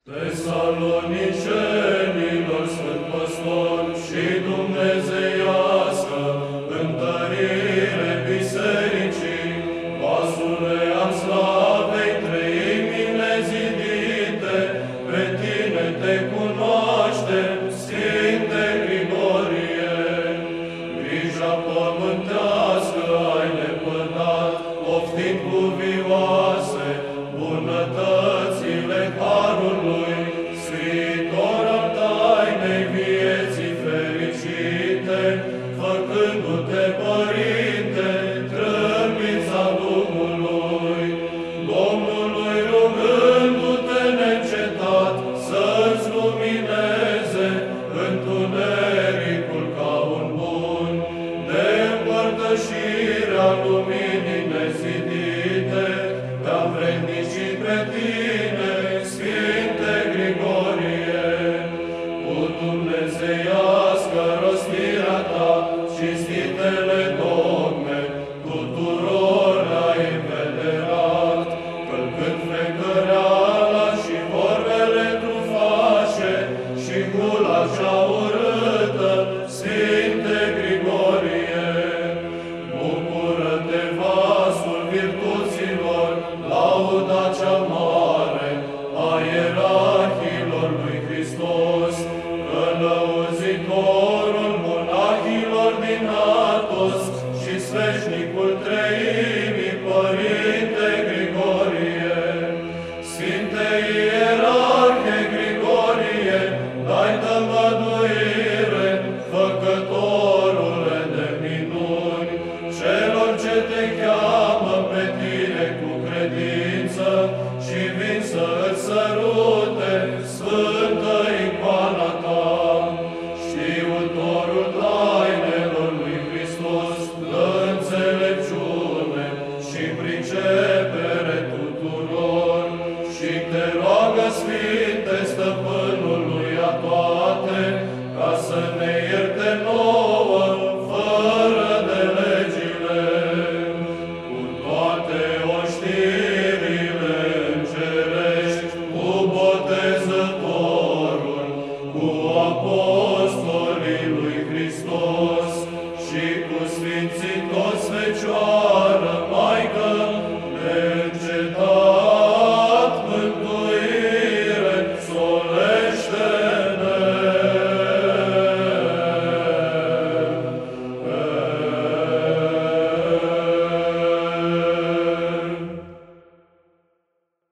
Tesalonicenilor, Sfânt Păstor și dumnezeiască întărire bisericii, vasule al slavei treimile zidite, pe tine te cunoaștem, Sfinte Grigorie. Grija pământească ai lepădat, oftind cuvioase bunătățile harului, scriitor al tainei vieții fericite, făcându-te Părinte, trâmbița Duhului, Domnului rugându-te neîncetat să-ți lumineze întunericul ca un bun, de împărtășirea luminii nezidite, te-am vrednicit pe tine, Sfinte Grigorie, cu dumnezeiască rostirea ta, cinstitele dogme, tuturor ai vederat, călcând frecăreala și vorbele trufașe și gula cea urâtă, Sfinte Grigorie. Bucură-te, vasul virtuților, lauda cea mare a ierarhilor lui Hristos, călăuzitorul monahilor din Atos și sfeșnicul treimii, Părinte Grigorie. Sfinte ierarhe Grigorie, dai tămăduire, făcătorule de minuni, celor ce te cheamă pe tine cu credință și vin să-ți sărute sfântă icoana ta. Știutorul tainelor lui Hristos, dă înțelepciune și pricepere tuturor și te roagă, Sfinte